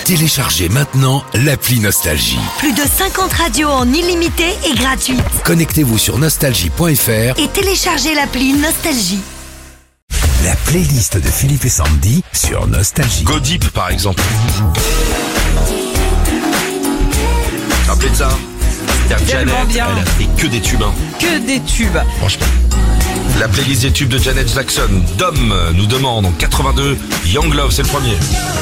Téléchargez maintenant l'appli Nostalgie. Plus de 50 radios en illimité et gratuite. Connectez-vous sur nostalgie.fr Et téléchargez l'appli Nostalgie. La playlist de Philippe et Sandy sur Nostalgie. Go Deep par exemple. Rappelez de ça. Janet, bien. elle a fait que des tubes. Que des tubes. Franchement. La playlist des tubes de Janet Jackson. Dom nous demande en 82. Young Love, c'est le premier.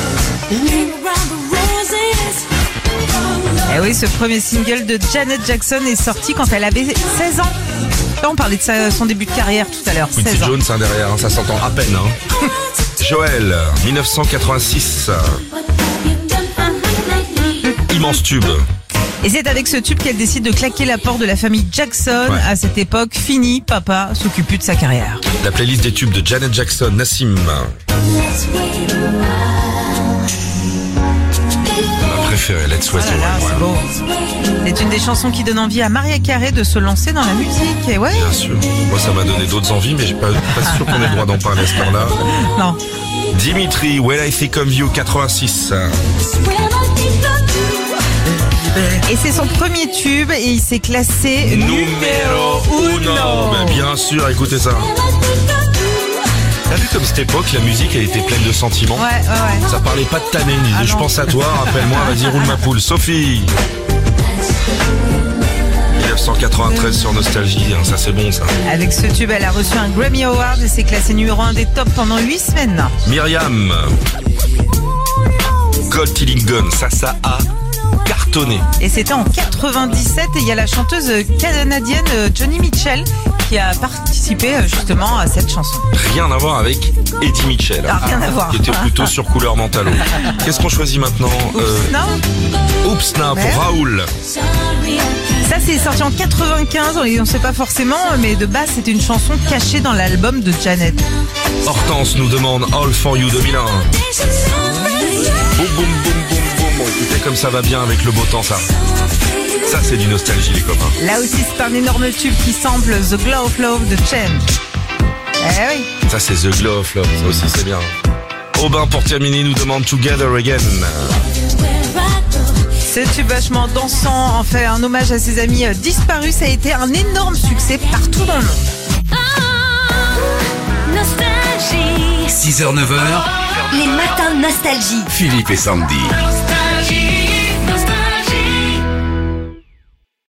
Eh oui, ce premier single de Janet Jackson est sorti quand elle avait 16 ans. Là, on parlait de son début de carrière tout à l'heure. Quincy 16 ans. Jones derrière, ça s'entend à peine. Joël, 1986. Immense tube. Et c'est avec ce tube qu'elle décide de claquer la porte de la famille Jackson. Ouais. À cette époque, fini, papa s'occupe plus de sa carrière. La playlist des tubes de Janet Jackson, Nassim. Ma préférée, Let's Wait Oh là là, Away. c'est beau. C'est une des chansons qui donne envie à Maria Carey de se lancer dans la musique. Et ouais. Bien sûr. Moi, ça m'a donné d'autres envies, mais je suis pas sûr qu'on ait le droit d'en parler à ce temps-là. Non. Dimitri, When I Think of You, 86. Et c'est son premier tube et il s'est classé Numéro uno. Ben, bien sûr, écoutez ça. T'as vu comme cette époque, la musique, elle était pleine de sentiments. Ouais. Ça parlait pas de tanner, il disait Ah je non. pense à toi, rappelle-moi, vas-y, roule ma poule. Sophie. 1993 sur Nostalgie, hein, ça c'est bon ça. Avec ce tube, elle a reçu un Grammy Award et s'est classée numéro 1 des tops pendant 8 semaines. Myriam. Gold Tilling Gun, ça a cartonné. Et c'était en 97 et il y a la chanteuse canadienne Johnny Mitchell qui a participé justement à cette chanson. Rien à voir avec Eddie Mitchell. Ah, rien à voir. Qui était plutôt sur couleur mentalo. Qu'est-ce qu'on choisit maintenant? Non, Oups, na, Ouais. pour Raoul. ça c'est sorti en 95, on ne sait pas forcément, mais de base c'était une chanson cachée dans l'album de Janet. Hortense nous demande All for You 2001. Boum, boum, boum, boum, boum. Écoutez comme ça va bien avec le beau temps, ça. Ça, c'est du nostalgie, les copains. Là aussi c'est un énorme tube qui semble The Glow of Love de Change. Eh oui. Ça, c'est The Glow of Love. Ça aussi, c'est bien. Aubin, pour terminer, nous demande Together Again. Ce tube vachement dansant en fait un hommage à ses amis disparus. Ça a été un énorme succès partout dans le monde. 6h, 9h, Les matins de Nostalgie. Philippe et Sandy. Nostalgie.